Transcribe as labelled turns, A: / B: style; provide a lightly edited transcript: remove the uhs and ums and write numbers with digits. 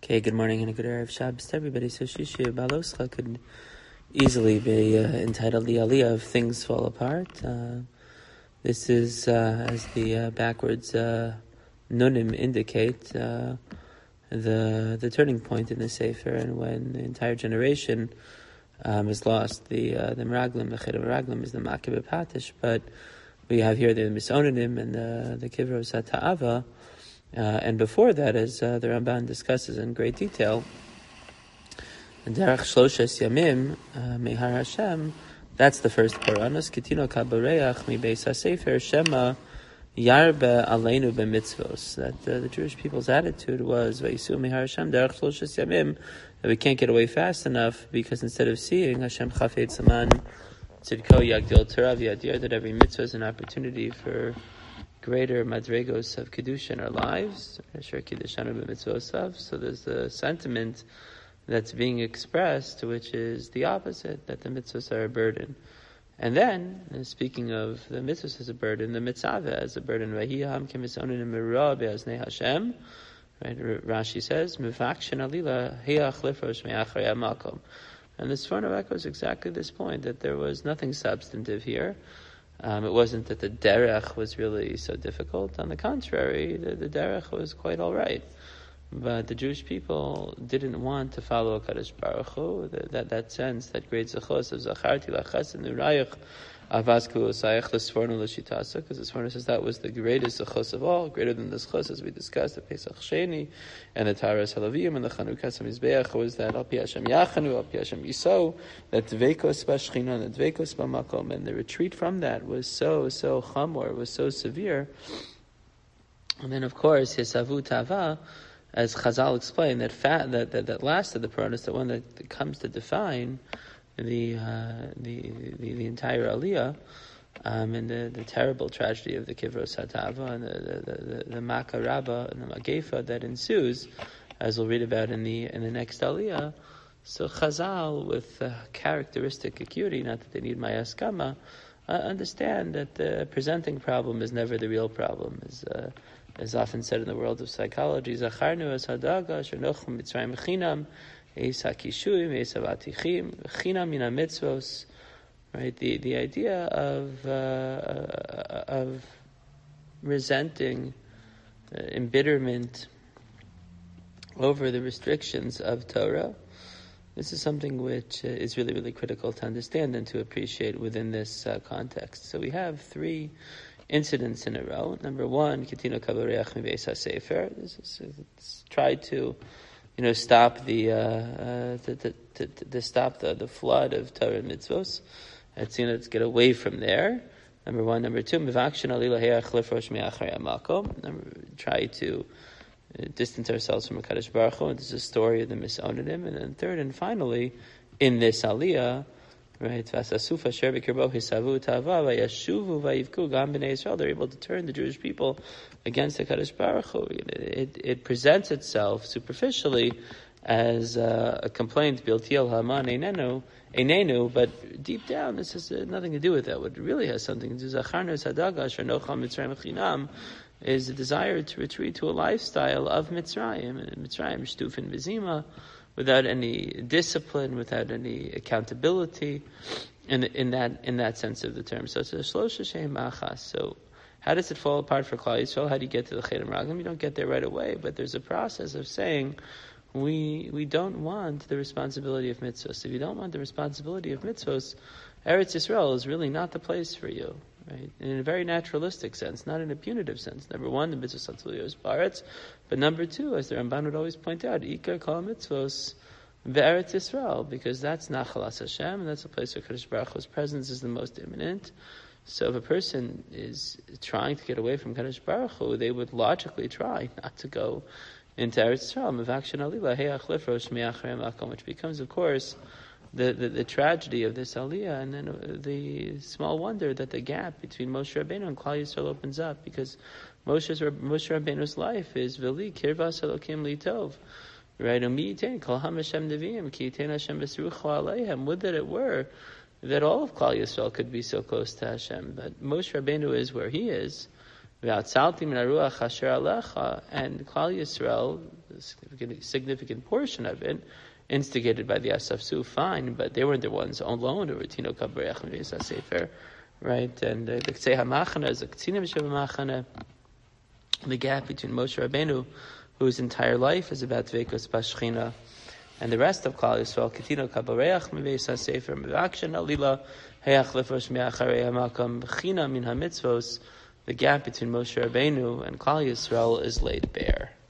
A: Okay, good morning and a good Erev Shabbos to everybody. So Shishi Baloscha could easily be entitled the Aliyah of Things Fall Apart. This is, as the backwards Nunim indicate, the turning point in the Sefer, and when the entire generation is lost. The Meraglim, the Ched Meraglim is the Makib Patish, but we have here the Misonanim and the Kivro Sata'ava. And before that, as the Ramban discusses in great detail, Derech Shloshes Yamim Mehar Hashem, that's the first Paranos, Kitino Kabareach Mi Beis HaSefer Shema Yarbe Aleinu B'mitzvos. That the Jewish people's attitude was Vayisu Mehar Hashem Derech Shloshes Yamim, that we can't get away fast enough, because instead of seeing Hashem Chafetz Saman Tzidko Yagdil Torah V'Yadir, that every mitzvah is an opportunity for greater madregos of Kiddush in our lives. So there's the sentiment that's being expressed, which is the opposite, that the mitzvahs are a burden. And then, speaking of the mitzvahs as a burden, the mitzvah as a burden. Vahiyam kemisonin mirah be'aznei Hashem. Right, Rashi says, "Mivakshin alila hiyach lifrosh me'acharei makom." And the Sforno echoes exactly this point, that there was nothing substantive here. It wasn't that the derech was really so difficult. On the contrary, the derech was quite all right. But the Jewish people didn't want to follow Kadosh Baruch Hu. That sense, that great zechus of zacharti lachas and nurayich avasku osayach l'sforno l'shitasa, because the Sforno says that was the greatest zechus of all, greater than the zechus as we discussed, the Pesach Sheni and the Taras Halavim and the Chanukas HaMizbeach, was that al pi Hashem yachanu, al pi Hashem yiso, that dveikos b'shchina and dveikos b'makom, and the retreat from that was so chamor, was so severe. And then of course Yesavu Tava, as Chazal explained, that last of the Paranos, the one that comes to define the entire Aliyah, and the terrible tragedy of the Kivros Hatava and the Maka Rabba and the Magefa that ensues, as we'll read about in the next Aliyah. So Chazal, with characteristic acuity, not that they need my askama, understand that the presenting problem is never the real problem. As often said in the world of psychology, Zacharnu as hadaga shenochum mitzrayim chinam eis hakishuyim eis avatichim chinam mina mitzvos. Right, the idea of resenting, embitterment over the restrictions of Torah. This is something which is really, really critical to understand and to appreciate within this context. So we have three incidents in a row. Number one, Kitino Kabareach Mi Beis HaSefer. This is try to, stop the flood of Torah and mitzvos. Let's get away from there. Number one. Number two, Mivakshin alila heach lifrosh me'acharei makom. Try to distance ourselves from HaKadosh Baruch Hu. And this is a story of the Misonanim. And then third and finally, in this Aliyah, right, Vasasufa Sher B'Kirbo Hisavu Tava Vayashuvu Vayivku Gam B'nei Yisrael. They're able to turn the Jewish people against the HaKadosh Baruch Hu. It presents itself superficially as a complaint, Biltiel Haman Einenu, but deep down this has nothing to do with that. What really has something to do, Zacharnos Hadaga Shenocham Mitzrayim Chinam, is a desire to retreat to a lifestyle of Mitzrayim, and Mitzrayim Shtufin Vizima, without any discipline, without any accountability, in that sense of the term. So it's a Shlosha Shehem Achas. So how does it fall apart for Klal Yisrael? How do you get to the Ched Meraglim? You don't get there right away, but there's a process of saying, we don't want the responsibility of mitzvahs. If you don't want the responsibility of mitzvahs, Eretz Yisrael is really not the place for you, right? In a very naturalistic sense, not in a punitive sense. Number one, the mitzvahs is baretz, but number two, as the Ramban would always point out, ikar kol mitzvahs be'eretz Yisrael, because that's Nachalas Hashem, and that's a place where Kadosh Baruch Hu's presence is the most imminent. So if a person is trying to get away from Kadosh Baruch Hu, they would logically try not to go into Eretz Yisrael, which becomes, of course, the tragedy of this Aliyah, and then the small wonder that the gap between Moshe Rabbeinu and Klal Yisrael opens up, because Moshe Rabbeinu's life is V'li kirvas Elokim li tov, right? U'mi kol ha'Hashem neviim ki yitain Hashem b'sirucho aleihem. Would that it were that all of Klal Yisrael could be so close to Hashem, but Moshe Rabbeinu is where he is. And Klal Yisrael, a significant portion of it, instigated by the Asafsu, fine, but they weren't the ones alone who were Tino Kabarech and Vesa Sefer, right? And the Ktsei HaMachana is a Ktsinim Sheva the gap between Moshe Rabbeinu, whose entire life is about Veikos Bashchina, and the rest of Klal Yisrael, Ketino Kabareach Mevesa Sefer Mevakshan Alila Heach Lefosh Meacharei Hamakam Bechina Min HaMitzvos. The gap between Moshe Rabbeinu and Klal Yisrael is laid bare.